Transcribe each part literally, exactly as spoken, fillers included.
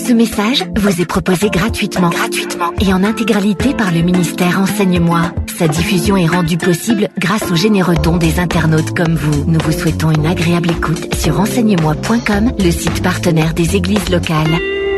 Ce message vous est proposé gratuitement, gratuitement et en intégralité par le ministère Enseigne-moi. Sa diffusion est rendue possible grâce aux généreux dons des internautes comme vous. Nous vous souhaitons une agréable écoute sur enseigne moi point com, le site partenaire des églises locales.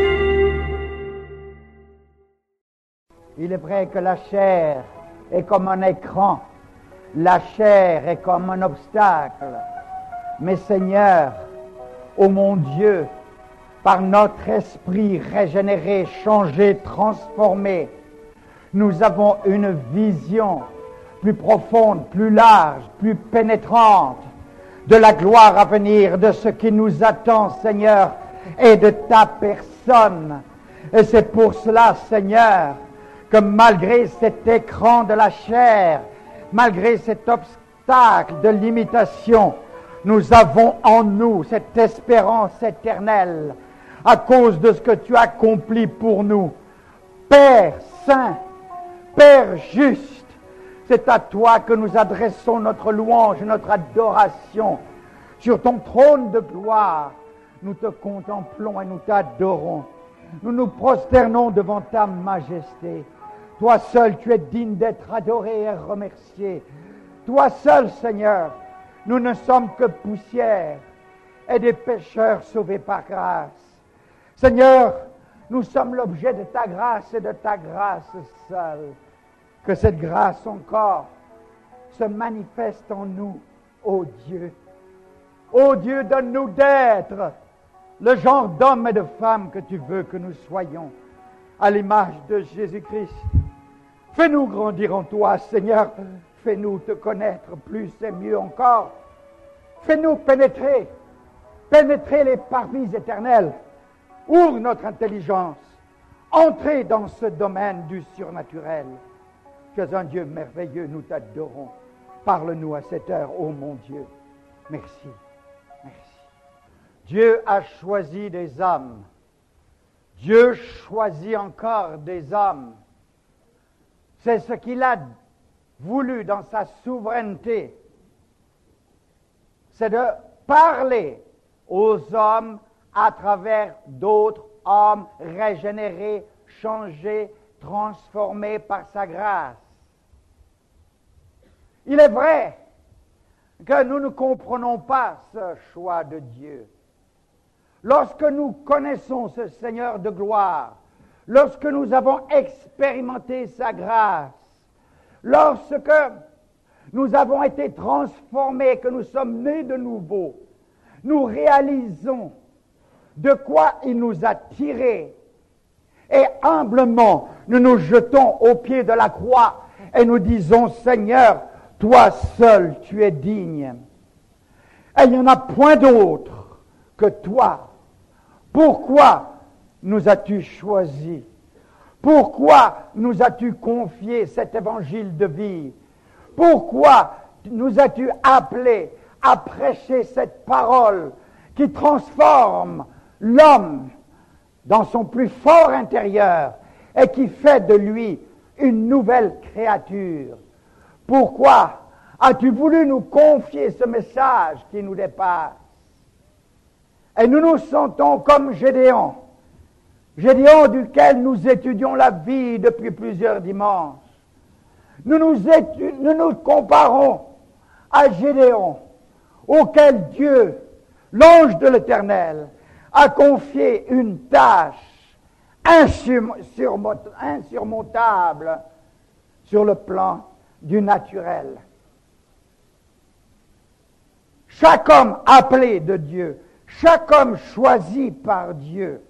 Il est vrai que la chair est comme un écran, la chair est comme un obstacle. Mais Seigneur, ô mon Dieu, par notre esprit régénéré, changé, transformé, nous avons une vision plus profonde, plus large, plus pénétrante de la gloire à venir, de ce qui nous attend, Seigneur, et de ta personne. Et c'est pour cela, Seigneur, que malgré cet écran de la chair, malgré cet obstacle de limitation, nous avons en nous cette espérance éternelle à cause de ce que tu as accompli pour nous. Père saint, Père juste, c'est à toi que nous adressons notre louange, notre adoration. Sur ton trône de gloire, nous te contemplons et nous t'adorons. Nous nous prosternons devant ta majesté. Toi seul, tu es digne d'être adoré et remercié. Toi seul, Seigneur, nous ne sommes que poussière et des pécheurs sauvés par grâce. Seigneur, nous sommes l'objet de ta grâce et de ta grâce seule. Que cette grâce encore se manifeste en nous, ô Dieu. Ô Dieu, donne-nous d'être le genre d'homme et de femme que tu veux que nous soyons, à l'image de Jésus-Christ. Fais-nous grandir en toi, Seigneur. Fais-nous te connaître plus et mieux encore. Fais-nous pénétrer, pénétrer les parvis éternels. Ouvre notre intelligence. Entrez dans ce domaine du surnaturel. Tu es un Dieu merveilleux, nous t'adorons. Parle-nous à cette heure, ô mon Dieu. Merci, merci. Dieu a choisi des hommes. Dieu choisit encore des hommes. C'est ce qu'il a voulu dans sa souveraineté. C'est de parler aux hommes à travers d'autres hommes régénérés, changés, transformés par sa grâce. Il est vrai que nous ne comprenons pas ce choix de Dieu. Lorsque nous connaissons ce Seigneur de gloire, lorsque nous avons expérimenté sa grâce, lorsque nous avons été transformés, que nous sommes nés de nouveau, nous réalisons de quoi il nous a tirés. Et humblement, nous nous jetons au pied de la croix et nous disons, Seigneur, toi seul, tu es digne. Et il n'y en a point d'autre que toi. Pourquoi nous as-tu choisis? Pourquoi nous as-tu confié cet évangile de vie? Pourquoi nous as-tu appelés à prêcher cette parole qui transforme l'homme dans son plus fort intérieur et qui fait de lui une nouvelle créature? Pourquoi as-tu voulu nous confier ce message qui nous dépasse? Et nous nous sentons comme Gédéon, Gédéon duquel nous étudions la vie depuis plusieurs dimanches. Nous nous, étu- nous, nous comparons à Gédéon, auquel Dieu, l'ange de l'Éternel, a confié une tâche insurmont- insurmontable sur le plan du naturel. Chaque homme appelé de Dieu, chaque homme choisi par Dieu,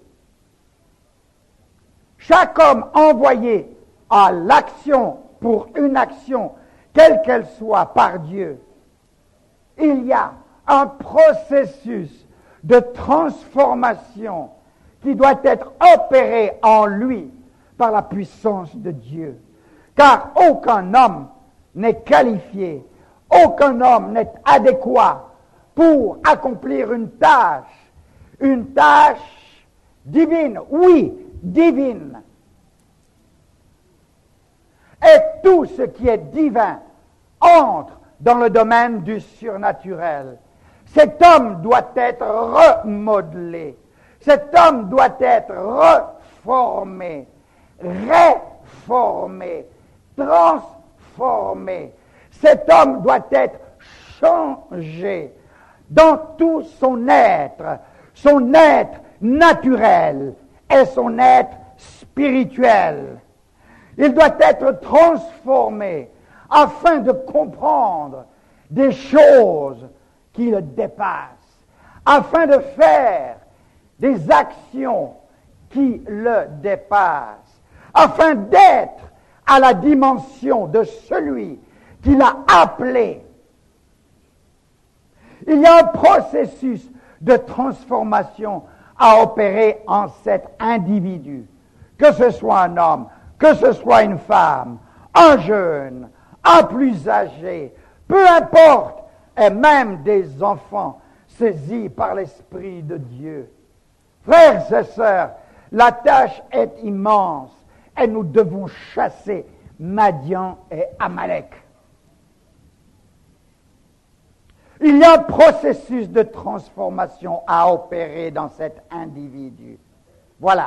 chaque homme envoyé à l'action pour une action, quelle qu'elle soit, par Dieu, il y a un processus de transformation qui doit être opéré en lui par la puissance de Dieu. Car aucun homme n'est qualifié, aucun homme n'est adéquat pour accomplir une tâche, une tâche divine, oui, divine. Et tout ce qui est divin entre dans le domaine du surnaturel. Cet homme doit être remodelé. Cet homme doit être reformé, réformé, transformé. Cet homme doit être changé dans tout son être, son être naturel et son être spirituel. Il doit être transformé afin de comprendre des choses qui le dépassent, afin de faire des actions qui le dépassent, afin d'être à la dimension de celui qui l'a appelé. Il y a un processus de transformation à opérer en cet individu, que ce soit un homme, que ce soit une femme, un jeune, un plus âgé, peu importe, et même des enfants saisis par l'Esprit de Dieu. Frères et sœurs, la tâche est immense et nous devons chasser Madian et Amalek. Il y a un processus de transformation à opérer dans cet individu. Voilà.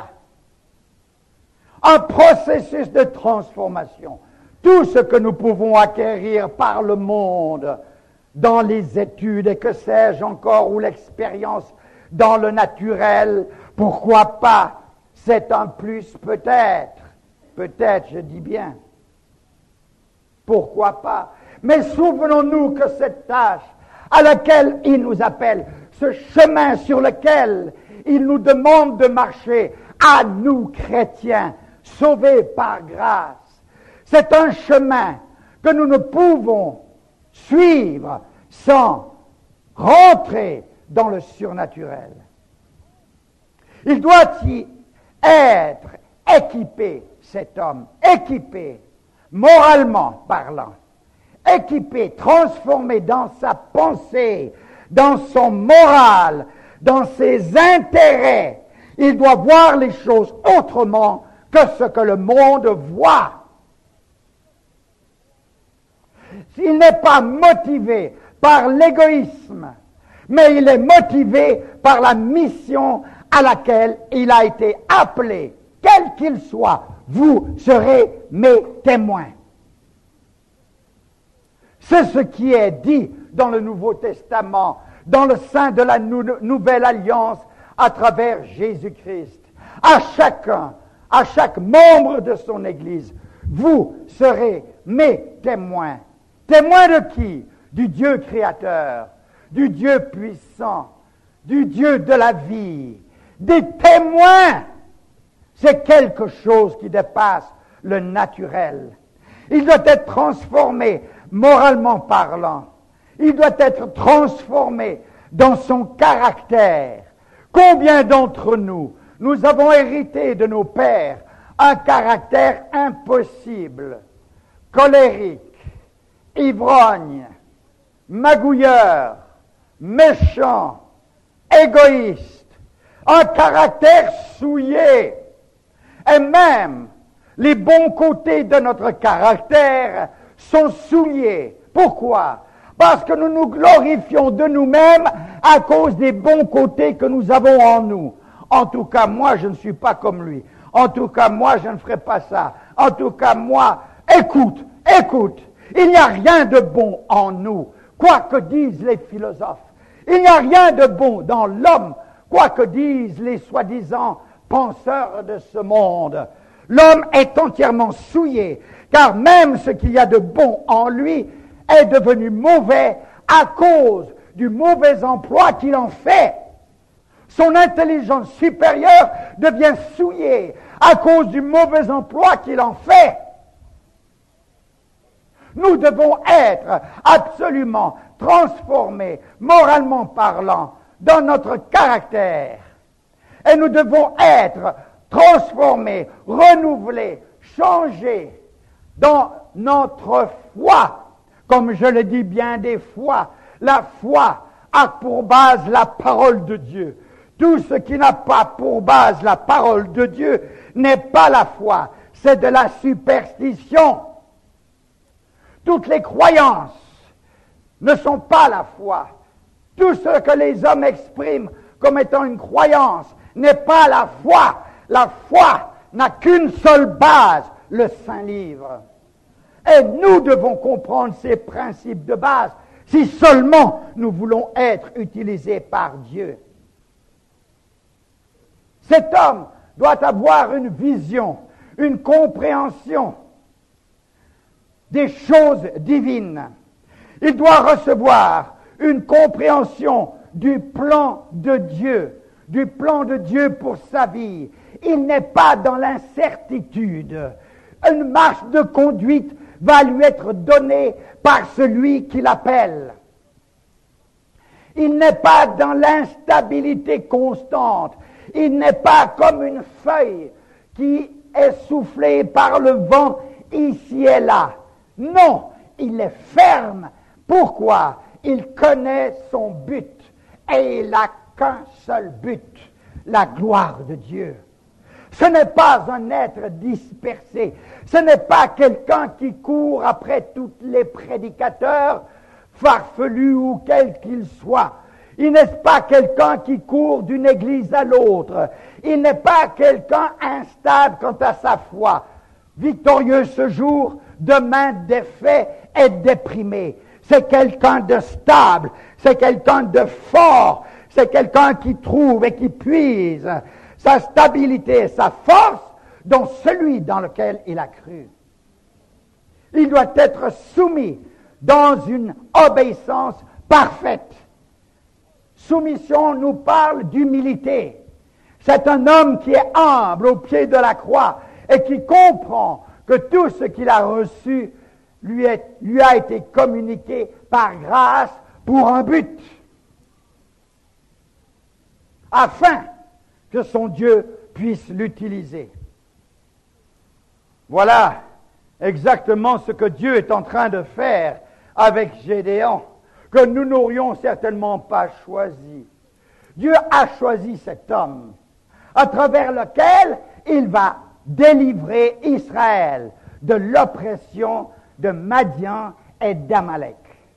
Un processus de transformation. Tout ce que nous pouvons acquérir par le monde, dans les études et que sais-je encore, ou l'expérience dans le naturel, pourquoi pas? C'est un plus peut-être. Peut-être, je dis bien. Pourquoi pas? Mais souvenons-nous que cette tâche à laquelle il nous appelle, ce chemin sur lequel il nous demande de marcher, à nous chrétiens, sauvés par grâce, c'est un chemin que nous ne pouvons suivre sans rentrer dans le surnaturel. Il doit y être équipé, cet homme, équipé, moralement parlant, équipé, transformé dans sa pensée, dans son moral, dans ses intérêts. Il doit voir les choses autrement que ce que le monde voit. Il n'est pas motivé par l'égoïsme, mais il est motivé par la mission à laquelle il a été appelé. Quel qu'il soit, vous serez mes témoins. C'est ce qui est dit dans le Nouveau Testament, dans le sein de la nou- Nouvelle Alliance, à travers Jésus-Christ. À chacun, à chaque membre de son Église, vous serez mes témoins. Témoins de qui? Du Dieu créateur, du Dieu puissant, du Dieu de la vie. Des témoins, c'est quelque chose qui dépasse le naturel. Il doit être transformé moralement parlant. Il doit être transformé dans son caractère. Combien d'entre nous, nous avons hérité de nos pères un caractère impossible, colérique, ivrogne, magouilleur, méchant, égoïste, un caractère souillé, et même les bons côtés de notre caractère sont souillés. Pourquoi? Parce que nous nous glorifions de nous-mêmes à cause des bons côtés que nous avons en nous. En tout cas, moi, je ne suis pas comme lui. En tout cas, moi, je ne ferai pas ça. En tout cas, moi, écoute, écoute, il n'y a rien de bon en nous, quoi que disent les philosophes. Il n'y a rien de bon dans l'homme, quoi que disent les soi-disant penseurs de ce monde. L'homme est entièrement souillé, car même ce qu'il y a de bon en lui est devenu mauvais à cause du mauvais emploi qu'il en fait. Son intelligence supérieure devient souillée à cause du mauvais emploi qu'il en fait. Nous devons être absolument transformés, moralement parlant, dans notre caractère. Et nous devons être transformés, renouvelés, changés dans notre foi. Comme je le dis bien des fois, la foi a pour base la parole de Dieu. Tout ce qui n'a pas pour base la parole de Dieu n'est pas la foi, c'est de la superstition. Toutes les croyances ne sont pas la foi. Tout ce que les hommes expriment comme étant une croyance n'est pas la foi. La foi n'a qu'une seule base, le Saint-Livre. Et nous devons comprendre ces principes de base si seulement nous voulons être utilisés par Dieu. Cet homme doit avoir une vision, une compréhension des choses divines. Il doit recevoir une compréhension du plan de Dieu, du plan de Dieu pour sa vie. Il n'est pas dans l'incertitude. Une marche de conduite va lui être donnée par celui qui l'appelle. Il n'est pas dans l'instabilité constante. Il n'est pas comme une feuille qui est soufflée par le vent ici et là. Non, il est ferme. Pourquoi? Il connaît son but et il n'a qu'un seul but, la gloire de Dieu. Ce n'est pas un être dispersé, ce n'est pas quelqu'un qui court après tous les prédicateurs, farfelus ou quels qu'ils soient. Il n'est pas quelqu'un qui court d'une église à l'autre. Il n'est pas quelqu'un instable quant à sa foi. Victorieux ce jour, demain défait et déprimé. C'est quelqu'un de stable, c'est quelqu'un de fort, c'est quelqu'un qui trouve et qui puise sa stabilité et sa force dans celui dans lequel il a cru. Il doit être soumis dans une obéissance parfaite. Soumission nous parle d'humilité. C'est un homme qui est humble au pied de la croix et qui comprend que tout ce qu'il a reçu lui, est, lui a été communiqué par grâce pour un but, afin que son Dieu puisse l'utiliser. Voilà exactement ce que Dieu est en train de faire avec Gédéon, que nous n'aurions certainement pas choisi. Dieu a choisi cet homme, à travers lequel il va délivrer Israël de l'oppression de Madian et d'Amalek.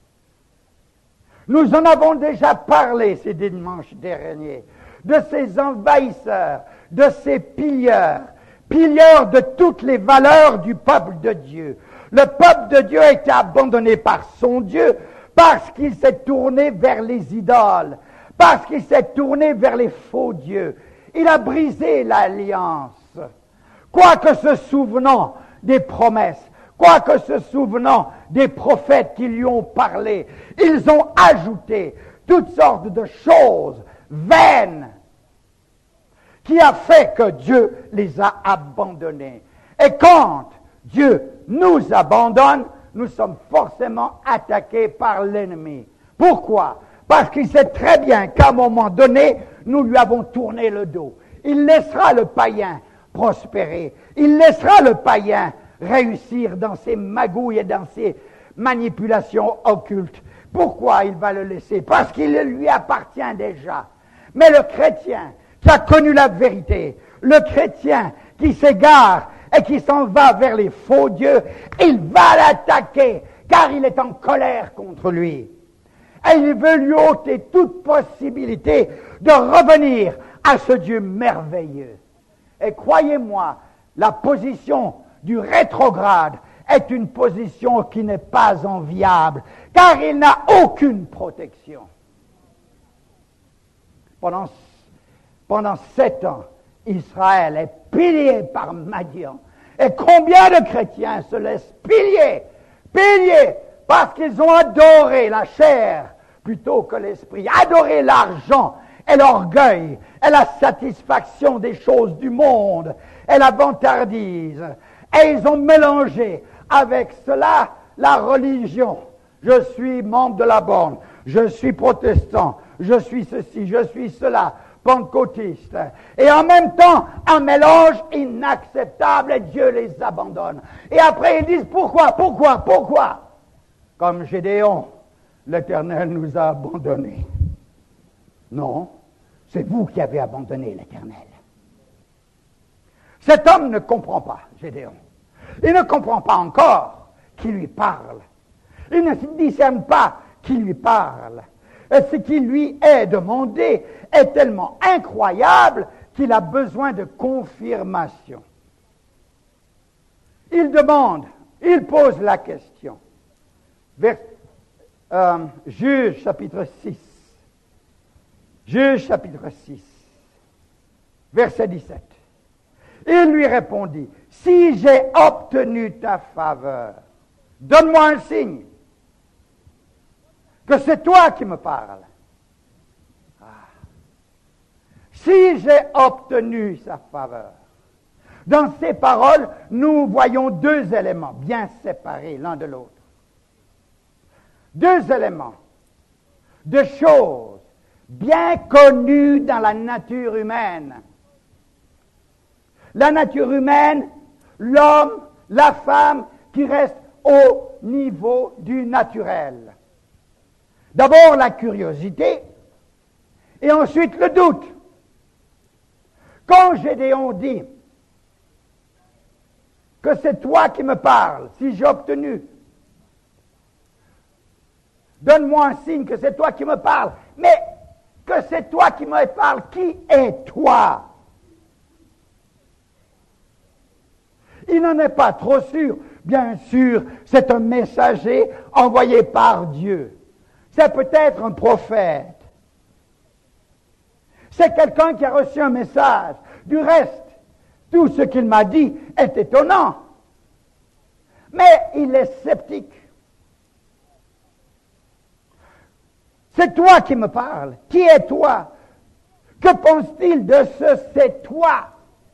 Nous en avons déjà parlé ces dimanches derniers, de ces envahisseurs, de ces pilleurs, pilleurs de toutes les valeurs du peuple de Dieu. Le peuple de Dieu a été abandonné par son Dieu parce qu'il s'est tourné vers les idoles, parce qu'il s'est tourné vers les faux dieux. Il a brisé l'alliance. Quoique se souvenant des promesses, quoique se souvenant des prophètes qui lui ont parlé, ils ont ajouté toutes sortes de choses vaines qui a fait que Dieu les a abandonnés. Et quand Dieu nous abandonne, nous sommes forcément attaqués par l'ennemi. Pourquoi? Parce qu'il sait très bien qu'à un moment donné, nous lui avons tourné le dos. Il laissera le païen prospérer. Il laissera le païen réussir dans ses magouilles et dans ses manipulations occultes. Pourquoi il va le laisser? Parce qu'il lui appartient déjà. Mais le chrétien qui a connu la vérité, le chrétien qui s'égare et qui s'en va vers les faux dieux, il va l'attaquer, car il est en colère contre lui. Et il veut lui ôter toute possibilité de revenir à ce Dieu merveilleux. Et croyez-moi, la position du rétrograde est une position qui n'est pas enviable, car il n'a aucune protection. Pendant, pendant sept ans, Israël est pillé par Madian. Et combien de chrétiens se laissent piller, piller, parce qu'ils ont adoré la chair plutôt que l'esprit, adoré l'argent et l'orgueil et la satisfaction des choses du monde et la vantardise. Et ils ont mélangé avec cela la religion. Je suis membre de la borne, je suis protestant, je suis ceci, je suis cela, pentecôtiste. Et en même temps, un mélange inacceptable et Dieu les abandonne. Et après ils disent pourquoi, pourquoi, pourquoi? Comme Gédéon, l'Éternel nous a abandonnés. Non, c'est vous qui avez abandonné l'Éternel. Cet homme ne comprend pas, Gédéon. Il ne comprend pas encore qui lui parle. Il ne discerne pas qui lui parle. Et ce qui lui est demandé est tellement incroyable qu'il a besoin de confirmation. Il demande, il pose la question. Vers, euh, Juge chapitre six. Juge chapitre six. Verset dix-sept. Il lui répondit, si j'ai obtenu ta faveur, donne-moi un signe que c'est toi qui me parles. Ah. Si j'ai obtenu sa faveur. Dans ces paroles, nous voyons deux éléments bien séparés l'un de l'autre. Deux éléments de choses bien connues dans la nature humaine. La nature humaine, l'homme, la femme qui reste au niveau du naturel. D'abord la curiosité et ensuite le doute. Quand Gédéon dit que c'est toi qui me parles, si j'ai obtenu, donne-moi un signe que c'est toi qui me parles, mais que c'est toi qui me parles, qui es toi? Il n'en est pas trop sûr. Bien sûr, c'est un messager envoyé par Dieu. C'est peut-être un prophète. C'est quelqu'un qui a reçu un message. Du reste, tout ce qu'il m'a dit est étonnant. Mais il est sceptique. C'est toi qui me parles. Qui es toi? Que pense-t-il de ce c'est toi?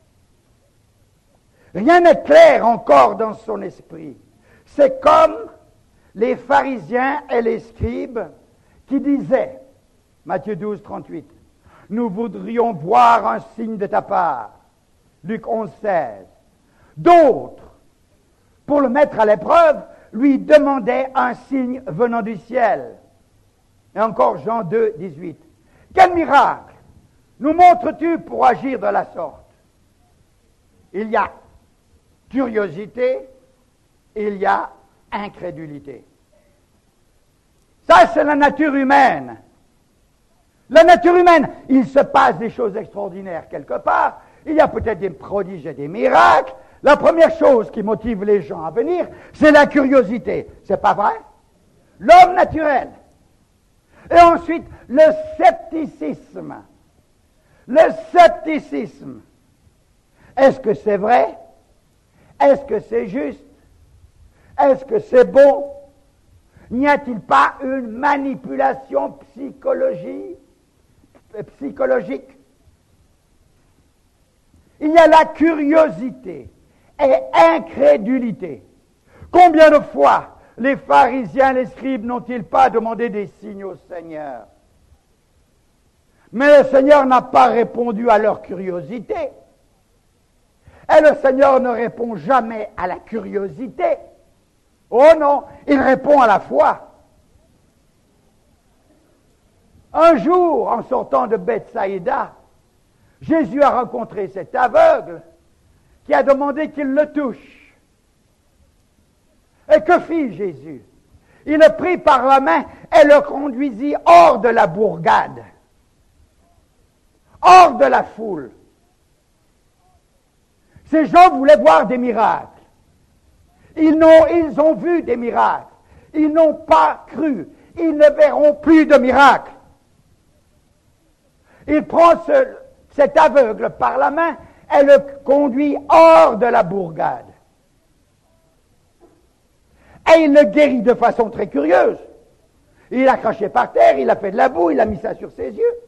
Rien n'est clair encore dans son esprit. C'est comme les pharisiens et les scribes qui disaient, Matthieu douze, trente-huit, « Nous voudrions voir un signe de ta part. » Luc onze, seize. D'autres, pour le mettre à l'épreuve, lui demandaient un signe venant du ciel. Et encore Jean deux, dix-huit. « Quel miracle nous montres-tu pour agir de la sorte? » Il y a curiosité, il y a incrédulité. Ça, c'est la nature humaine. La nature humaine, il se passe des choses extraordinaires quelque part. Il y a peut-être des prodiges et des miracles. La première chose qui motive les gens à venir, c'est la curiosité. C'est pas vrai? L'homme naturel. Et ensuite, le scepticisme. Le scepticisme. Est-ce que c'est vrai? Est-ce que c'est juste? Est-ce que c'est bon? N'y a-t-il pas une manipulation psychologique? psychologique? Il y a la curiosité et incrédulité. Combien de fois les pharisiens, les scribes n'ont-ils pas demandé des signes au Seigneur? Mais le Seigneur n'a pas répondu à leur curiosité. Et le Seigneur ne répond jamais à la curiosité. Oh non, il répond à la foi. Un jour, en sortant de Bethsaïda, Jésus a rencontré cet aveugle qui a demandé qu'il le touche. Et que fit Jésus? Il le prit par la main et le conduisit hors de la bourgade, hors de la foule. Ces gens voulaient voir des miracles. Ils, n'ont, ils ont vu des miracles. Ils n'ont pas cru. Ils ne verront plus de miracles. Il prend ce, cet aveugle par la main et le conduit hors de la bourgade. Et il le guérit de façon très curieuse. Il l'a craché par terre, il a fait de la boue, il a mis ça sur ses yeux.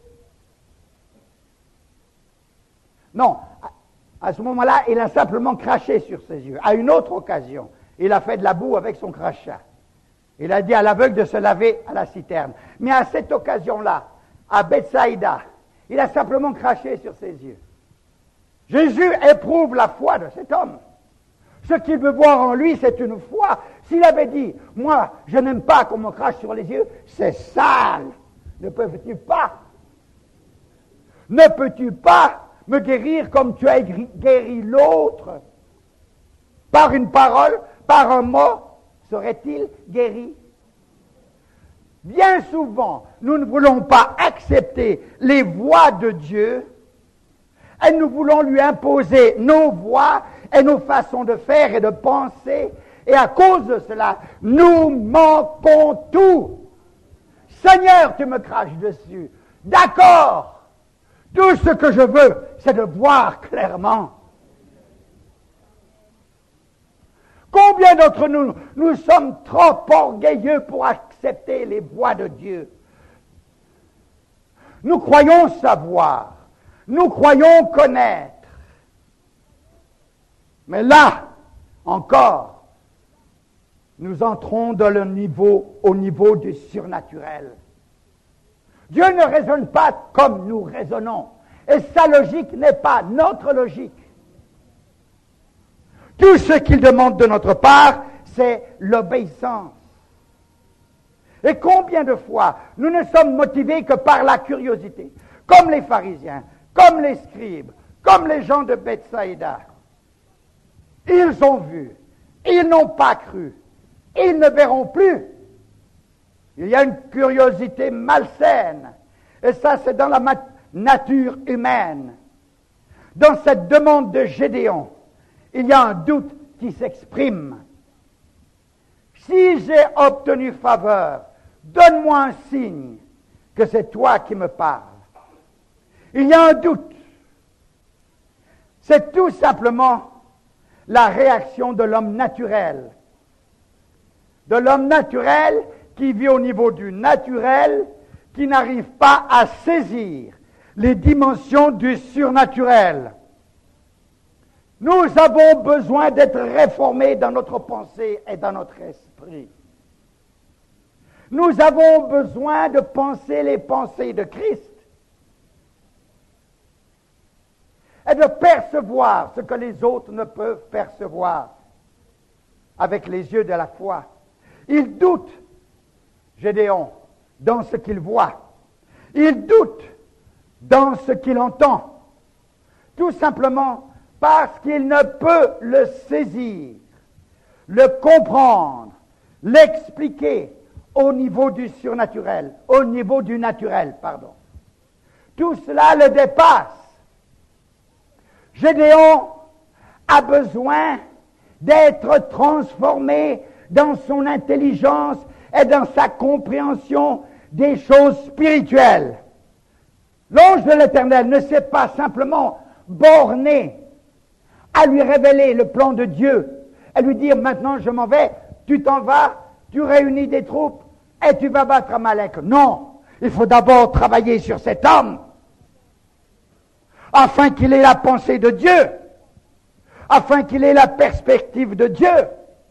Non, à ce moment-là, il a simplement craché sur ses yeux. À une autre occasion, il a fait de la boue avec son crachat. Il a dit à l'aveugle de se laver à la citerne. Mais à cette occasion-là, à Bethsaïda, il a simplement craché sur ses yeux. Jésus éprouve la foi de cet homme. Ce qu'il veut voir en lui, c'est une foi. S'il avait dit, moi, je n'aime pas qu'on me crache sur les yeux, c'est sale. Ne peux-tu pas? Ne peux-tu pas me guérir comme tu as guéri l'autre? Par une parole, par un mot, serait-il guéri? Bien souvent, nous ne voulons pas accepter les voies de Dieu Et nous voulons lui imposer nos voies et nos façons de faire et de penser. Et à cause de cela, nous manquons tout. Seigneur, tu me craches dessus. D'accord. Tout ce que je veux, c'est de voir clairement. Combien d'entre nous, nous sommes trop orgueilleux pour accepter les voies de Dieu. Nous croyons savoir. Nous croyons connaître. Mais là, encore, nous entrons dans le niveau, au niveau du surnaturel. Dieu ne raisonne pas comme nous raisonnons. Et sa logique n'est pas notre logique. Tout ce qu'il demande de notre part, c'est l'obéissance. Et combien de fois nous ne sommes motivés que par la curiosité, comme les pharisiens, comme les scribes, comme les gens de Bethsaïda. Ils ont vu, ils n'ont pas cru, ils ne verront plus. Il y a une curiosité malsaine, et ça c'est dans la nature humaine. Dans cette demande de Gédéon, il y a un doute qui s'exprime. Si j'ai obtenu faveur, donne-moi un signe que c'est toi qui me parles. Il y a un doute. C'est tout simplement la réaction de l'homme naturel. De l'homme naturel qui vit au niveau du naturel, qui n'arrive pas à saisir les dimensions du surnaturel. Nous avons besoin d'être réformés dans notre pensée et dans notre esprit. Nous avons besoin de penser les pensées de Christ et de percevoir ce que les autres ne peuvent percevoir avec les yeux de la foi. Il doute, Gédéon, dans ce qu'il voit. Il doute dans ce qu'il entend. Tout simplement parce qu'il ne peut le saisir, le comprendre, l'expliquer au niveau du surnaturel, au niveau du naturel, pardon. Tout cela le dépasse. Gédéon a besoin d'être transformé dans son intelligence et dans sa compréhension des choses spirituelles. L'ange de l'Éternel ne s'est pas simplement borné à lui révéler le plan de Dieu, à lui dire maintenant je m'en vais, tu t'en vas, tu réunis des troupes et tu vas battre Amalek. Non, il faut d'abord travailler sur cet homme afin qu'il ait la pensée de Dieu, afin qu'il ait la perspective de Dieu.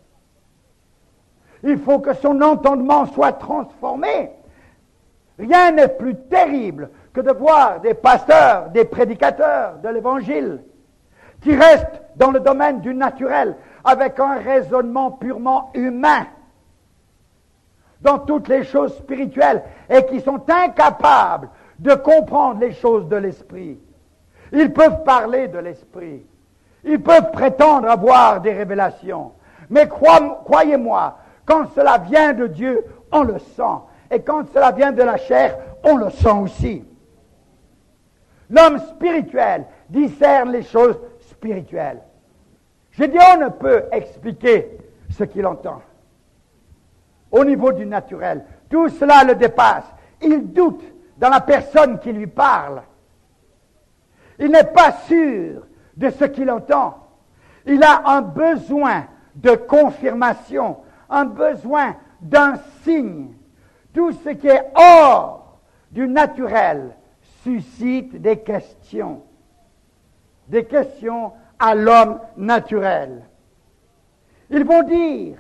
Il faut que son entendement soit transformé. Rien n'est plus terrible que de voir des pasteurs, des prédicateurs de l'Évangile qui restent dans le domaine du naturel avec un raisonnement purement humain dans toutes les choses spirituelles et qui sont incapables de comprendre les choses de l'esprit. Ils peuvent parler de l'esprit, ils peuvent prétendre avoir des révélations, mais croyez-moi, quand cela vient de Dieu, on le sent, et quand cela vient de la chair, on le sent aussi. L'homme spirituel discerne les choses spirituelles. Gédéon ne peut expliquer ce qu'il entend. Au niveau du naturel, tout cela le dépasse. Il doute dans la personne qui lui parle. Il n'est pas sûr de ce qu'il entend. Il a un besoin de confirmation, un besoin d'un signe. Tout ce qui est hors du naturel suscite des questions. Des questions à l'homme naturel. Ils vont dire,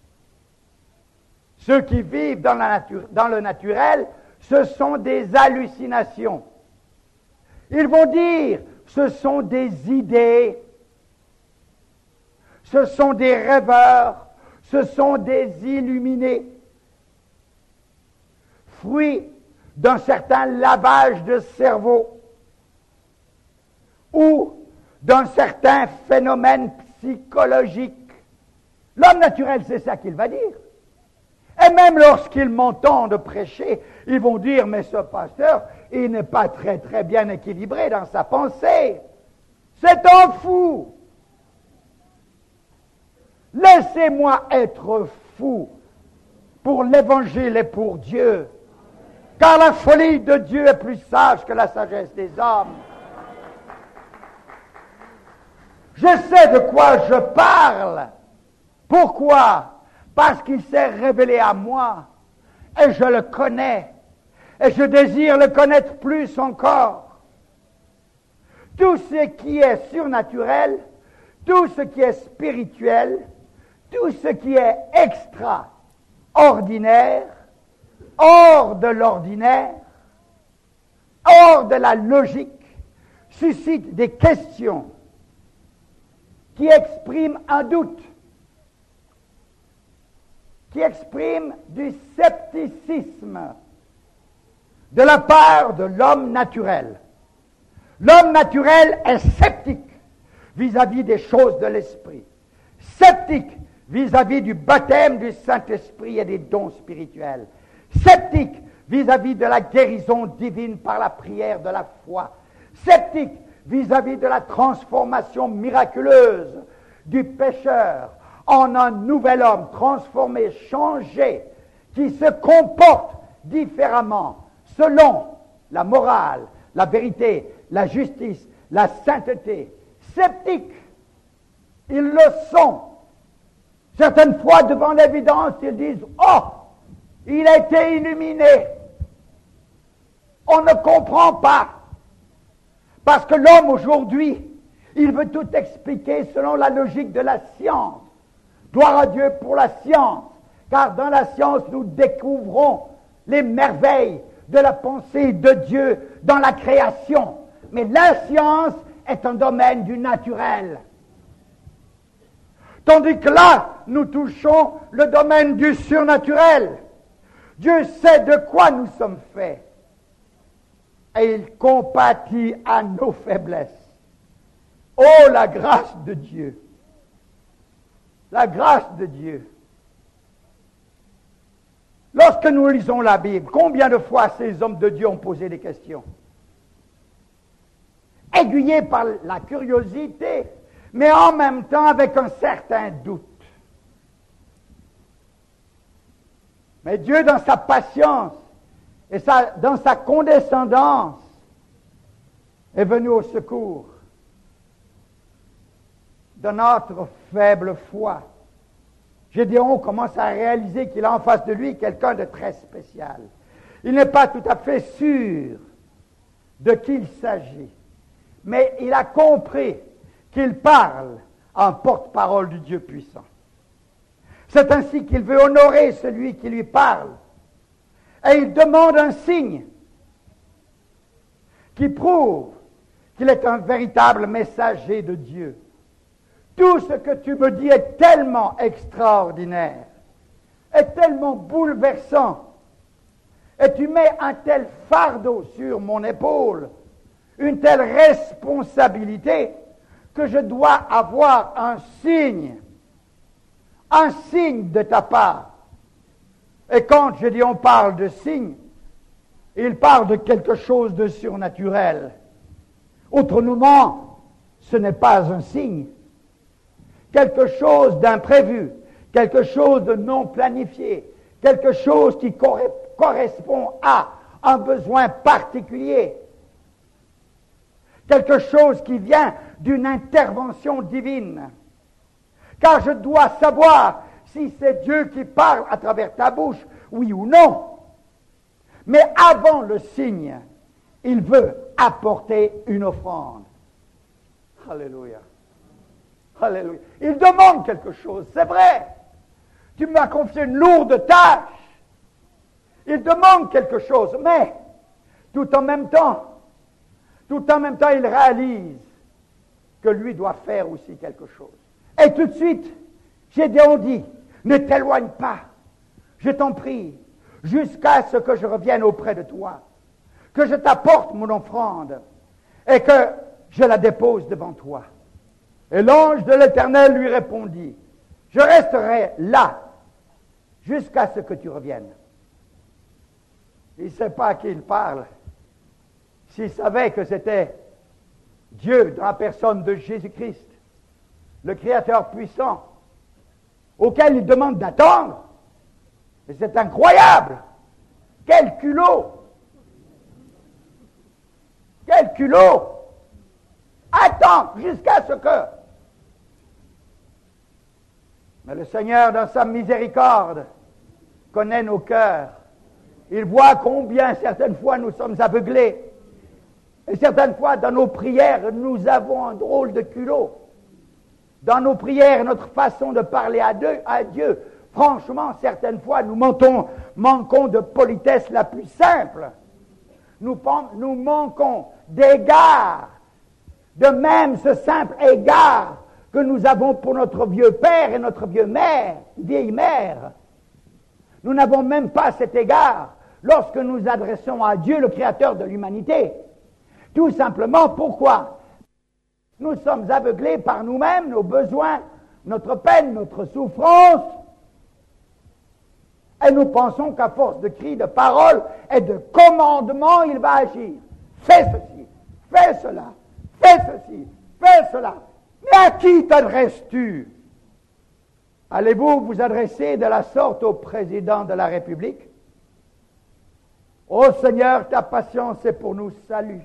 ceux qui vivent dans, la nature, dans le naturel, ce sont des hallucinations. Ils vont dire, ce sont des idées, ce sont des rêveurs, ce sont des illuminés, fruits d'un certain lavage de cerveau ou d'un certain phénomène psychologique. L'homme naturel, c'est ça qu'il va dire. Et même lorsqu'ils m'entendent prêcher, ils vont dire, mais ce pasteur, il n'est pas très très bien équilibré dans sa pensée. C'est un fou. Laissez-moi être fou pour l'Évangile et pour Dieu. Car la folie de Dieu est plus sage que la sagesse des hommes. Je sais de quoi je parle. Pourquoi? Parce qu'il s'est révélé à moi et je le connais et je désire le connaître plus encore. Tout ce qui est surnaturel, tout ce qui est spirituel, tout ce qui est extraordinaire, hors de l'ordinaire, hors de la logique, suscite des questions qui expriment un doute, qui expriment du scepticisme de la part de l'homme naturel. L'homme naturel est sceptique vis-à-vis des choses de l'esprit, sceptique vis-à-vis du baptême du Saint-Esprit et des dons spirituels, sceptique vis-à-vis de la guérison divine par la prière de la foi, sceptique vis-à-vis de la transformation miraculeuse du pécheur en un nouvel homme transformé, changé, qui se comporte différemment selon la morale, la vérité, la justice, la sainteté. Sceptiques, ils le sont. Certaines fois, devant l'évidence, ils disent « Oh, il a été illuminé. » On ne comprend pas. Parce que l'homme aujourd'hui, il veut tout expliquer selon la logique de la science. Gloire à Dieu pour la science, car dans la science, nous découvrons les merveilles de la pensée de Dieu dans la création. Mais la science est un domaine du naturel. Tandis que là, nous touchons le domaine du surnaturel. Dieu sait de quoi nous sommes faits. Et il compatit à nos faiblesses. Oh, la grâce de Dieu! La grâce de Dieu! Lorsque nous lisons la Bible, combien de fois ces hommes de Dieu ont posé des questions? Aiguillés par la curiosité, mais en même temps avec un certain doute. Mais Dieu, dans sa patience et sa, dans sa condescendance, est venu au secours de notre faible foi. Gédéon commence à réaliser qu'il a en face de lui quelqu'un de très spécial. Il n'est pas tout à fait sûr de qui il s'agit, mais il a compris qu'il parle en porte-parole du Dieu puissant. C'est ainsi qu'il veut honorer celui qui lui parle. Et il demande un signe qui prouve qu'il est un véritable messager de Dieu. Tout ce que tu me dis est tellement extraordinaire, est tellement bouleversant, et tu mets un tel fardeau sur mon épaule, une telle responsabilité, que je dois avoir un signe, un signe de ta part. Et quand je dis on parle de signe, il parle de quelque chose de surnaturel. Autrement, ce n'est pas un signe. Quelque chose d'imprévu, quelque chose de non planifié, quelque chose qui cor- correspond à un besoin particulier, quelque chose qui vient d'une intervention divine. Car je dois savoir si c'est Dieu qui parle à travers ta bouche, oui ou non. Mais avant le signe, il veut apporter une offrande. Alléluia. Alléluia. Il demande quelque chose, c'est vrai. Tu m'as confié une lourde tâche. Il demande quelque chose, mais tout en même temps, tout en même temps, il réalise que lui doit faire aussi quelque chose. Et tout de suite, Gédéon dit, ne t'éloigne pas, je t'en prie, jusqu'à ce que je revienne auprès de toi, que je t'apporte mon offrande et que je la dépose devant toi. Et l'ange de l'Éternel lui répondit, je resterai là jusqu'à ce que tu reviennes. Il ne sait pas à qui il parle. S'il savait que c'était Dieu, dans la personne de Jésus-Christ, le Créateur puissant, auquel il demande d'attendre. Et c'est incroyable! Quel culot! Quel culot! Attends jusqu'à ce que... Mais le Seigneur, dans sa miséricorde, connaît nos cœurs. Il voit combien, certaines fois, nous sommes aveuglés. Et certaines fois, dans nos prières, nous avons un drôle de culot. Dans nos prières, notre façon de parler à Dieu, à Dieu, franchement, certaines fois, nous mentons, manquons de politesse la plus simple. Nous, nous manquons d'égard, de même ce simple égard que nous avons pour notre vieux père et notre vieux mère, vieille mère. Nous n'avons même pas cet égard lorsque nous adressons à Dieu, le Créateur de l'humanité. Tout simplement, pourquoi? Nous sommes aveuglés par nous-mêmes, nos besoins, notre peine, notre souffrance. Et nous pensons qu'à force de cris, de paroles et de commandements, il va agir. Fais ceci, fais cela, fais ceci, fais cela. Mais à qui t'adresses-tu? Allez-vous vous adresser de la sorte au président de la République? Ô Seigneur, ta patience est pour nous salut.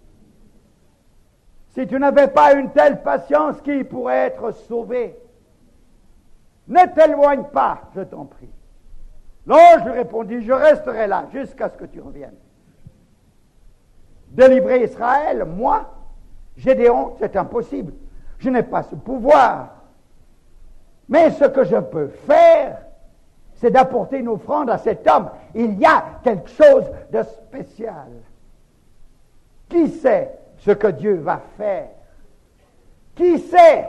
Si tu n'avais pas une telle patience, qui pourrait être sauvé? Ne t'éloigne pas, je t'en prie. L'ange lui répondit, je resterai là jusqu'à ce que tu reviennes. Délivrer Israël, moi, Gédéon, c'est impossible. Je n'ai pas ce pouvoir. Mais ce que je peux faire, c'est d'apporter une offrande à cet homme. Il y a quelque chose de spécial. Qui sait ce que Dieu va faire? Qui sait?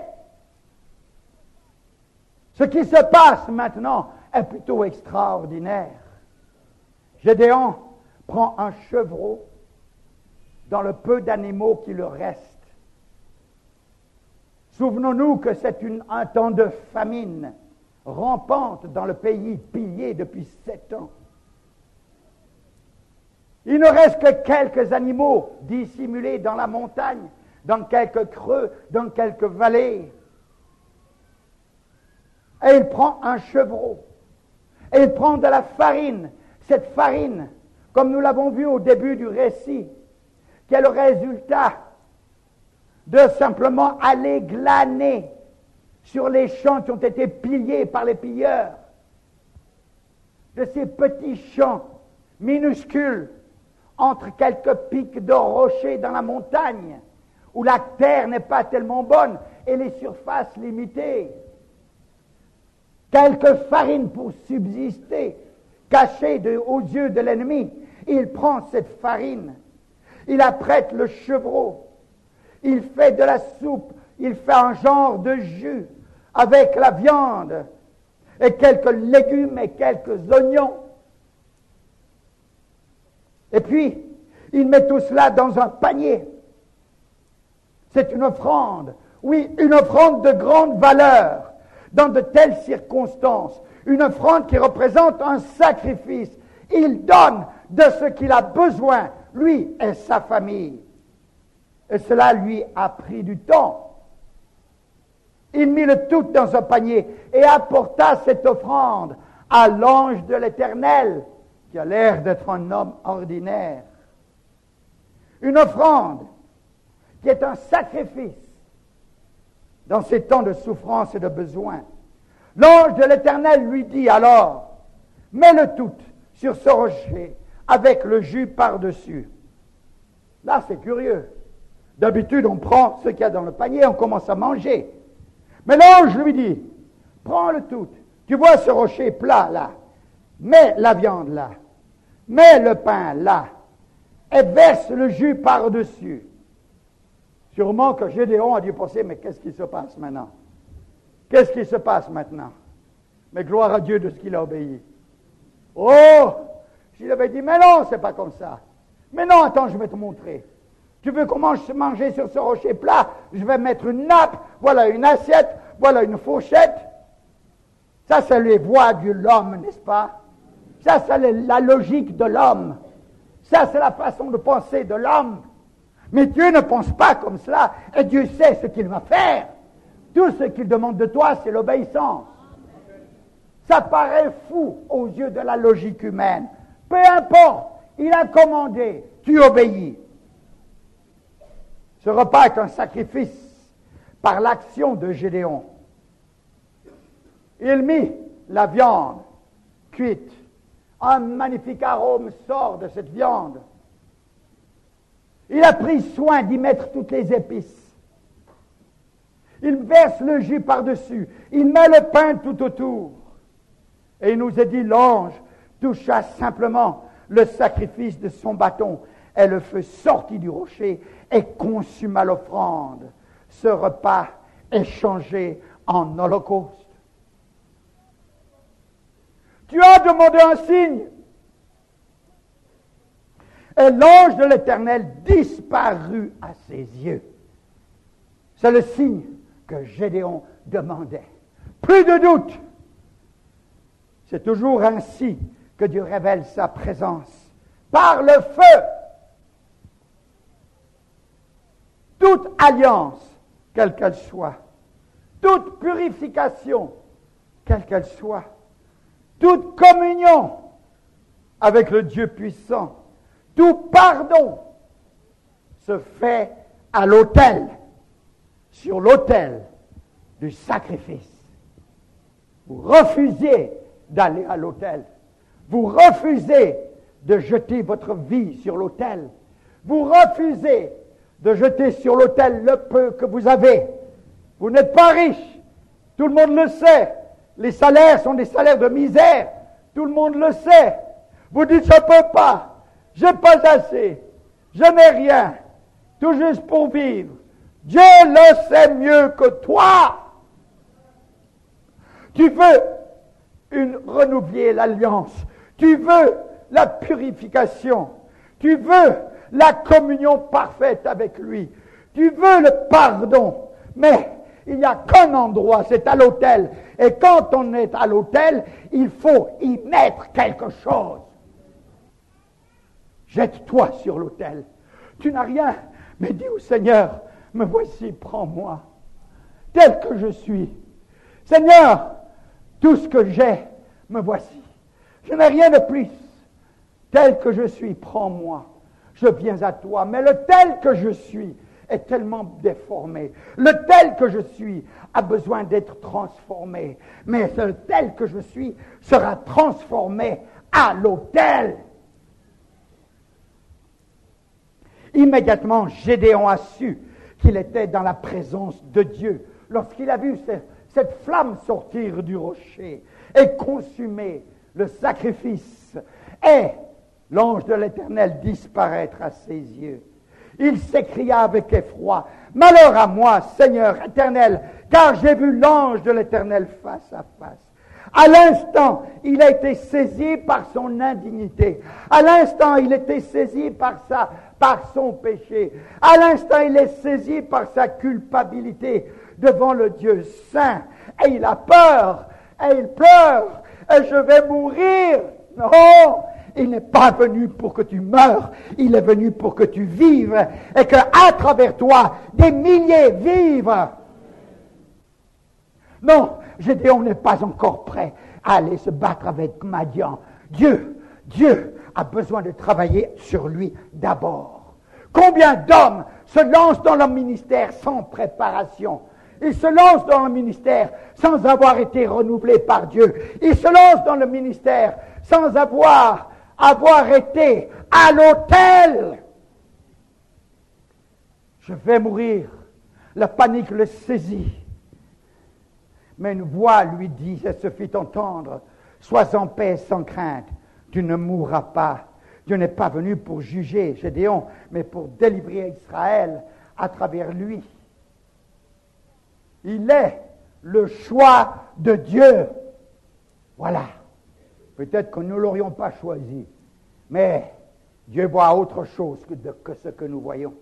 Ce qui se passe maintenant est plutôt extraordinaire. Gédéon prend un chevreau dans le peu d'animaux qui le restent. Souvenons-nous que c'est une, un temps de famine rampante dans le pays pillé depuis sept ans. Il ne reste que quelques animaux dissimulés dans la montagne, dans quelques creux, dans quelques vallées. Et il prend un chevreau. Et il prend de la farine. Cette farine, comme nous l'avons vu au début du récit, qui est le résultat de simplement aller glaner sur les champs qui ont été pillés par les pilleurs. De ces petits champs minuscules entre quelques pics de rochers dans la montagne, où la terre n'est pas tellement bonne et les surfaces limitées. Quelques farines pour subsister, cachées de, aux yeux de l'ennemi. Il prend cette farine, il apprête le chevreau, il fait de la soupe, il fait un genre de jus avec la viande et quelques légumes et quelques oignons. Et puis, il met tout cela dans un panier. C'est une offrande, oui, une offrande de grande valeur, dans de telles circonstances, une offrande qui représente un sacrifice. Il donne de ce qu'il a besoin, lui et sa famille. Et cela lui a pris du temps. Il mit le tout dans un panier et apporta cette offrande à l'ange de l'Éternel, qui a l'air d'être un homme ordinaire. Une offrande qui est un sacrifice dans ces temps de souffrance et de besoin. L'ange de l'Éternel lui dit alors, mets le tout sur ce rocher avec le jus par-dessus. Là, c'est curieux. D'habitude, on prend ce qu'il y a dans le panier, on commence à manger. Mais l'ange lui dit, prends le tout. Tu vois ce rocher plat là, mets la viande là, mets le pain là, et verse le jus par-dessus. Sûrement que Gédéon a dû penser, mais qu'est-ce qui se passe maintenant? Qu'est-ce qui se passe maintenant? Mais gloire à Dieu de ce qu'il a obéi. Oh! S'il avait dit, mais non, c'est pas comme ça. Mais non, attends, je vais te montrer. Tu veux qu'on mange manger sur ce rocher plat? Je vais mettre une nappe, voilà une assiette, voilà une fourchette. Ça, c'est les voies de l'homme, n'est-ce pas? Ça, c'est la logique de l'homme. Ça, c'est la façon de penser de l'homme. Mais Dieu ne pense pas comme cela, et Dieu sait ce qu'il va faire. Tout ce qu'il demande de toi, c'est l'obéissance. Ça paraît fou aux yeux de la logique humaine. Peu importe, il a commandé, tu obéis. Ce repas est un sacrifice par l'action de Gédéon. Il mit la viande cuite. Un magnifique arôme sort de cette viande. Il a pris soin d'y mettre toutes les épices. Il verse le jus par-dessus. Il met le pain tout autour. Et il nous est dit, l'ange toucha simplement le sacrifice de son bâton. Et le feu sortit du rocher et consuma l'offrande. Ce repas est changé en holocauste. Tu as demandé un signe. Et l'ange de l'Éternel disparut à ses yeux. C'est le signe que Gédéon demandait. Plus de doute. C'est toujours ainsi que Dieu révèle sa présence. Par le feu. Toute alliance, quelle qu'elle soit, toute purification, quelle qu'elle soit, toute communion avec le Dieu puissant, tout pardon se fait à l'autel, sur l'autel du sacrifice. Vous refusez d'aller à l'autel. Vous refusez de jeter votre vie sur l'autel. Vous refusez de jeter sur l'autel le peu que vous avez. Vous n'êtes pas riche. Tout le monde le sait. Les salaires sont des salaires de misère. Tout le monde le sait. Vous dites, je ne peux pas. Je n'ai pas assez. Je n'ai rien. Tout juste pour vivre. Dieu le sait mieux que toi. Tu veux une, renouveler l'alliance. Tu veux la purification. Tu veux la communion parfaite avec lui. Tu veux le pardon. Mais il n'y a qu'un endroit, c'est à l'autel. Et quand on est à l'autel, il faut y mettre quelque chose. Jette-toi sur l'autel. Tu n'as rien, mais dis au Seigneur, me voici, prends-moi, tel que je suis. Seigneur, tout ce que j'ai, me voici. Je n'ai rien de plus. Tel que je suis, prends-moi. Je viens à toi. Mais le tel que je suis est tellement déformé. Le tel que je suis a besoin d'être transformé. Mais le tel que je suis sera transformé à l'autel. Immédiatement, Gédéon a su qu'il était dans la présence de Dieu. Lorsqu'il a vu cette, cette flamme sortir du rocher et consumer le sacrifice et l'ange de l'Éternel disparaître à ses yeux, il s'écria avec effroi, « Malheur à moi, Seigneur éternel, car j'ai vu l'ange de l'Éternel face à face. » À l'instant, il a été saisi par son indignité. À l'instant, il a été saisi par sa, par son péché. À l'instant, il est saisi par sa culpabilité devant le Dieu saint. Et il a peur. Et il pleure. Et je vais mourir. Non! Il n'est pas venu pour que tu meures. Il est venu pour que tu vives. Et que, à travers toi, des milliers vivent. Non, Gédéon n'est pas encore prêt à aller se battre avec Madian. Dieu, Dieu a besoin de travailler sur lui d'abord. Combien d'hommes se lancent dans le ministère sans préparation? Ils se lancent dans le ministère sans avoir été renouvelés par Dieu. Ils se lancent dans le ministère sans avoir, avoir été à l'autel. Je vais mourir. La panique le saisit. Mais une voix lui dit, et se fit entendre, « Sois en paix sans crainte, tu ne mourras pas. » Dieu n'est pas venu pour juger Gédéon, mais pour délivrer Israël à travers lui. Il est le choix de Dieu. Voilà. Peut-être que nous ne l'aurions pas choisi, mais Dieu voit autre chose que, de, que ce que nous voyons.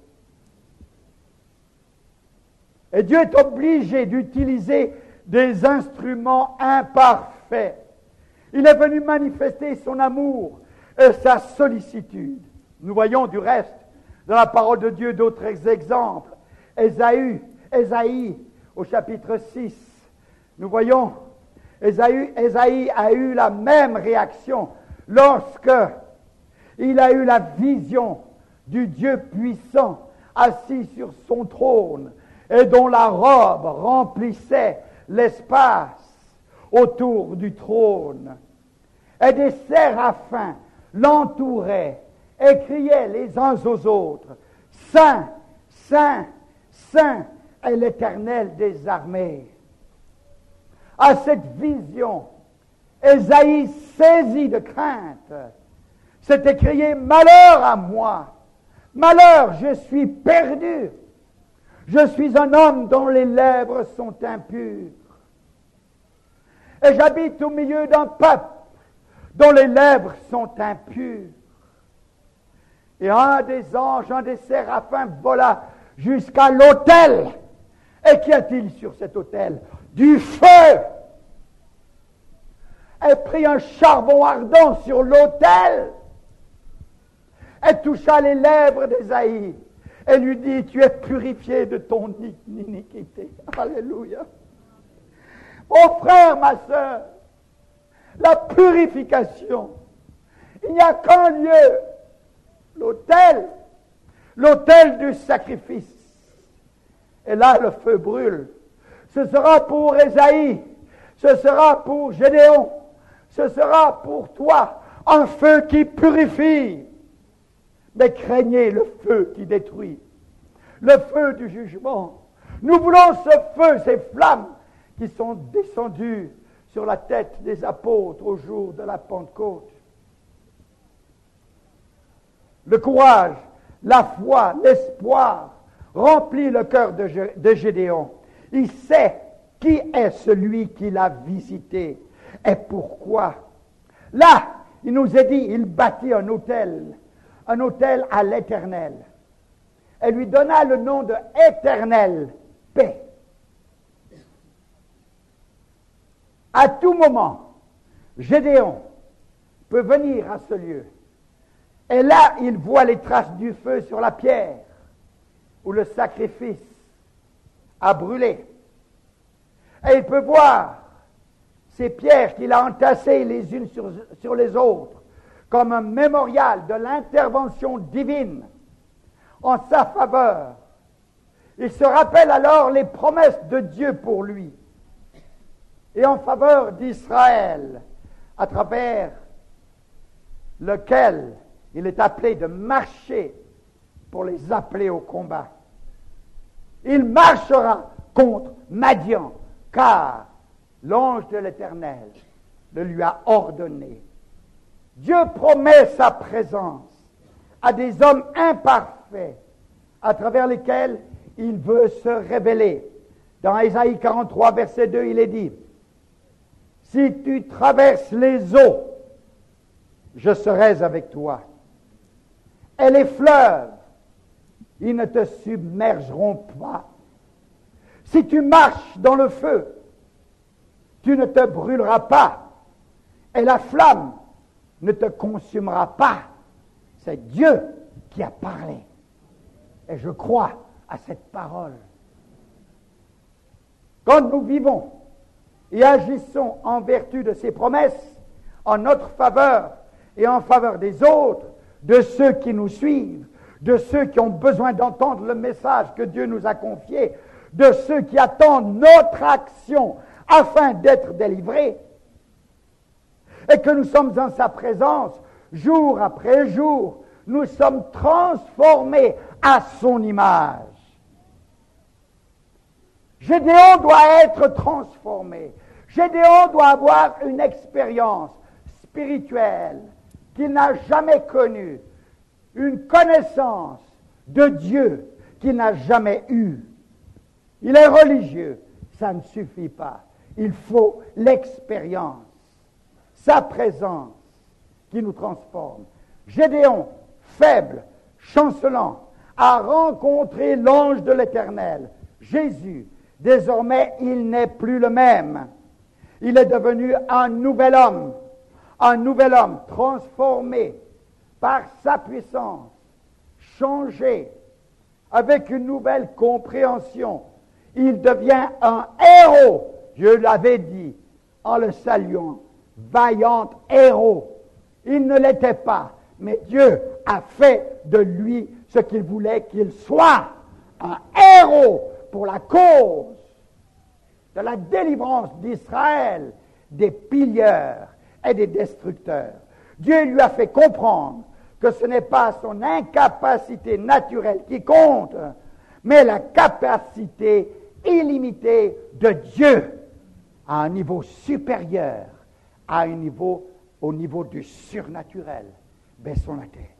Et Dieu est obligé d'utiliser des instruments imparfaits. Il est venu manifester son amour et sa sollicitude. Nous voyons du reste dans la parole de Dieu d'autres exemples. Ésaü, Ésaïe, au chapitre six, nous voyons, Ésaü, Ésaïe a eu la même réaction lorsque il a eu la vision du Dieu puissant assis sur son trône et dont la robe remplissait l'espace autour du trône. Et des séraphins l'entouraient et criaient les uns aux autres, « Saint, Saint, Saint est l'Éternel des armées. » À cette vision, Ésaïe, saisi de crainte, s'est écrié « Malheur à moi! Malheur, je suis perdu! Je suis un homme dont les lèvres sont impures. Et j'habite au milieu d'un peuple dont les lèvres sont impures. » Et un des anges, un des séraphins vola jusqu'à l'autel. Et qu'y a-t-il sur cet autel? Du feu! Et prit un charbon ardent sur l'autel et toucha les lèvres d'Ésaïe et lui dit, tu es purifié de ton iniquité. Alléluia. Mon frère, ma sœur, la purification, il n'y a qu'un lieu, l'autel, l'autel du sacrifice. Et là, le feu brûle. Ce sera pour Ésaïe, ce sera pour Gédéon, ce sera pour toi un feu qui purifie. Mais craignez le feu qui détruit, le feu du jugement. Nous voulons ce feu, ces flammes qui sont descendues sur la tête des apôtres au jour de la Pentecôte. Le courage, la foi, l'espoir remplit le cœur de, de Gédéon. Il sait qui est celui qui l'a visité et pourquoi. Là, il nous est dit, il bâtit un autel, un autel à l'Éternel. Et lui donna le nom de Éternel paix. À tout moment, Gédéon peut venir à ce lieu. Et là, il voit les traces du feu sur la pierre où le sacrifice a brûlé. Et il peut voir ces pierres qu'il a entassées les unes sur, sur les autres comme un mémorial de l'intervention divine en sa faveur. Il se rappelle alors les promesses de Dieu pour lui et en faveur d'Israël, à travers lequel il est appelé de marcher pour les appeler au combat. Il marchera contre Madian, car l'ange de l'Éternel le lui a ordonné. Dieu promet sa présence à des hommes imparfaits, à travers lesquels il veut se révéler. Dans Ésaïe quarante-trois, verset deux, il est dit, « Si tu traverses les eaux, je serai avec toi. Et les fleuves, ils ne te submergeront pas. Si tu marches dans le feu, tu ne te brûleras pas. Et la flamme ne te consumera pas. » C'est Dieu qui a parlé. Et je crois à cette parole. Quand nous vivons et agissons en vertu de ces promesses, en notre faveur et en faveur des autres, de ceux qui nous suivent, de ceux qui ont besoin d'entendre le message que Dieu nous a confié, de ceux qui attendent notre action afin d'être délivrés, et que nous sommes en sa présence, jour après jour, nous sommes transformés à son image. Gédéon doit être transformé. Gédéon doit avoir une expérience spirituelle qu'il n'a jamais connue, une connaissance de Dieu qu'il n'a jamais eue. Il est religieux, ça ne suffit pas. Il faut l'expérience, sa présence qui nous transforme. Gédéon, faible, chancelant, a rencontré l'ange de l'Éternel, Jésus. Désormais, il n'est plus le même. Il est devenu un nouvel homme, un nouvel homme transformé par sa puissance, changé avec une nouvelle compréhension. Il devient un héros, je l'avais dit, en le saluant, vaillant héros. Il ne l'était pas, mais Dieu a fait de lui ce qu'il voulait qu'il soit, un héros pour la cause de la délivrance d'Israël des pilleurs et des destructeurs. Dieu lui a fait comprendre que ce n'est pas son incapacité naturelle qui compte, mais la capacité illimitée de Dieu à un niveau supérieur, à un niveau, au niveau du surnaturel. Baissons la tête.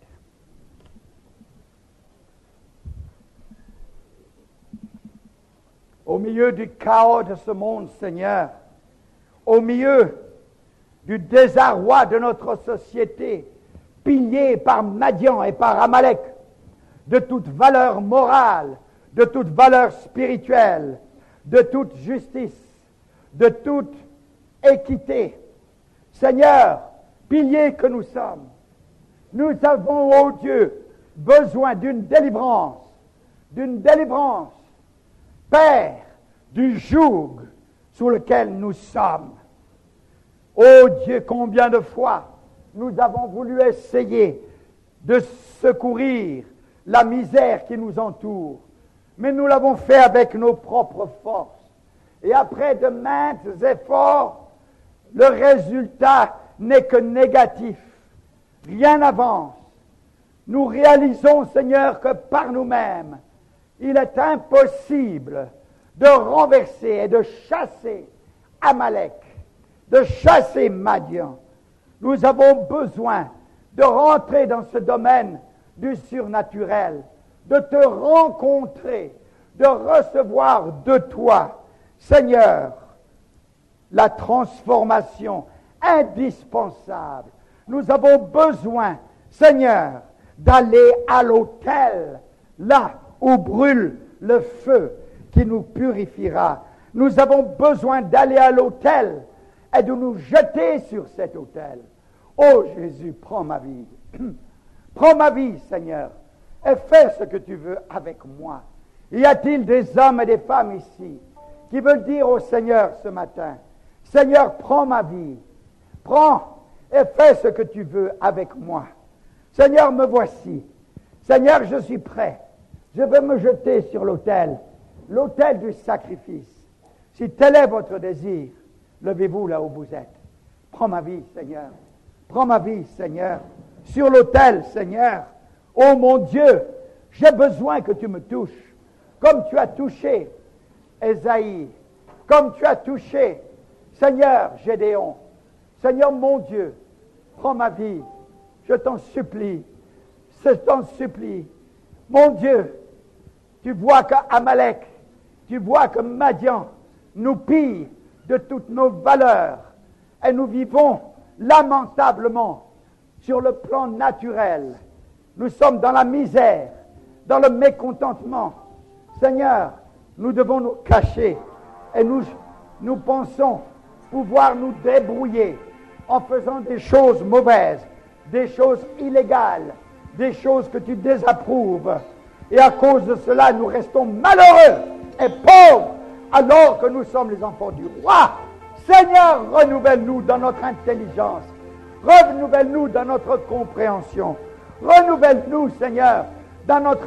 Au milieu du chaos de ce monde, Seigneur, au milieu du désarroi de notre société, pillée par Madian et par Amalek, de toute valeur morale, de toute valeur spirituelle, de toute justice, de toute équité. Seigneur, piliers que nous sommes, nous avons, ô Dieu, besoin d'une délivrance, d'une délivrance, Père, du joug sous lequel nous sommes. Ô Dieu, combien de fois nous avons voulu essayer de secourir la misère qui nous entoure, mais nous l'avons fait avec nos propres forces. Et après de maintes efforts, le résultat n'est que négatif. Rien n'avance. Nous réalisons, Seigneur, que par nous-mêmes, il est impossible de renverser et de chasser Amalek, de chasser Madian. Nous avons besoin de rentrer dans ce domaine du surnaturel, de te rencontrer, de recevoir de toi, Seigneur, la transformation indispensable. Nous avons besoin, Seigneur, d'aller à l'autel, là où brûle le feu qui nous purifiera. Nous avons besoin d'aller à l'autel et de nous jeter sur cet autel. Oh Jésus, prends ma vie. Prends ma vie, Seigneur, et fais ce que tu veux avec moi. Y a-t-il des hommes et des femmes ici qui veulent dire au Seigneur ce matin, Seigneur, prends ma vie, prends et fais ce que tu veux avec moi. Seigneur, me voici. Seigneur, je suis prêt. Je veux me jeter sur l'autel, l'autel du sacrifice. Si tel est votre désir, levez-vous là où vous êtes. Prends ma vie, Seigneur. Prends ma vie, Seigneur. Sur l'autel, Seigneur. Oh mon Dieu, j'ai besoin que tu me touches, comme tu as touché Ésaïe, comme tu as touché, Seigneur, Gédéon. Seigneur mon Dieu, prends ma vie. Je t'en supplie. Je t'en supplie. Mon Dieu, tu vois qu'Amalek, tu vois que Madian nous pille de toutes nos valeurs et nous vivons lamentablement sur le plan naturel. Nous sommes dans la misère, dans le mécontentement. Seigneur, nous devons nous cacher et nous, nous pensons pouvoir nous débrouiller en faisant des choses mauvaises, des choses illégales, des choses que tu désapprouves. Et à cause de cela, nous restons malheureux et pauvres alors que nous sommes les enfants du roi. Seigneur, renouvelle-nous dans notre intelligence. Renouvelle-nous dans notre compréhension. Renouvelle-nous, Seigneur, dans notre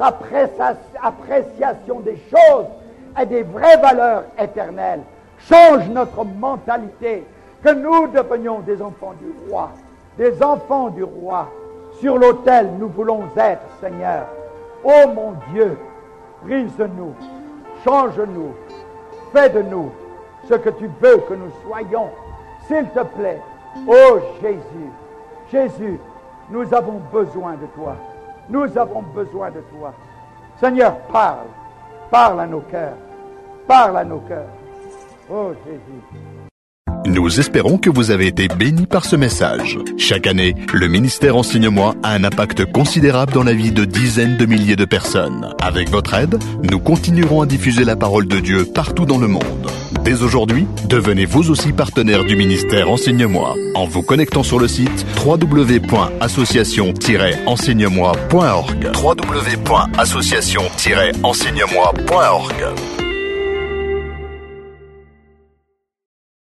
appréciation des choses et des vraies valeurs éternelles. Change notre mentalité, que nous devenions des enfants du roi, des enfants du roi. Sur l'autel, nous voulons être, Seigneur. Oh mon Dieu, brise-nous, change-nous, fais de nous ce que tu veux que nous soyons, s'il te plaît. Oh Jésus, Jésus, nous avons besoin de toi. Nous avons besoin de toi. Seigneur, parle. Parle à nos cœurs. Parle à nos cœurs. Oh Jésus. Nous espérons que vous avez été bénis par ce message. Chaque année, le ministère Enseigne-moi a un impact considérable dans la vie de dizaines de milliers de personnes. Avec votre aide, nous continuerons à diffuser la parole de Dieu partout dans le monde. Dès aujourd'hui, devenez vous aussi partenaire du ministère Enseigne-moi en vous connectant sur le site w w w point association tiret enseigne moi point org. w w w point association tiret enseigne moi point org.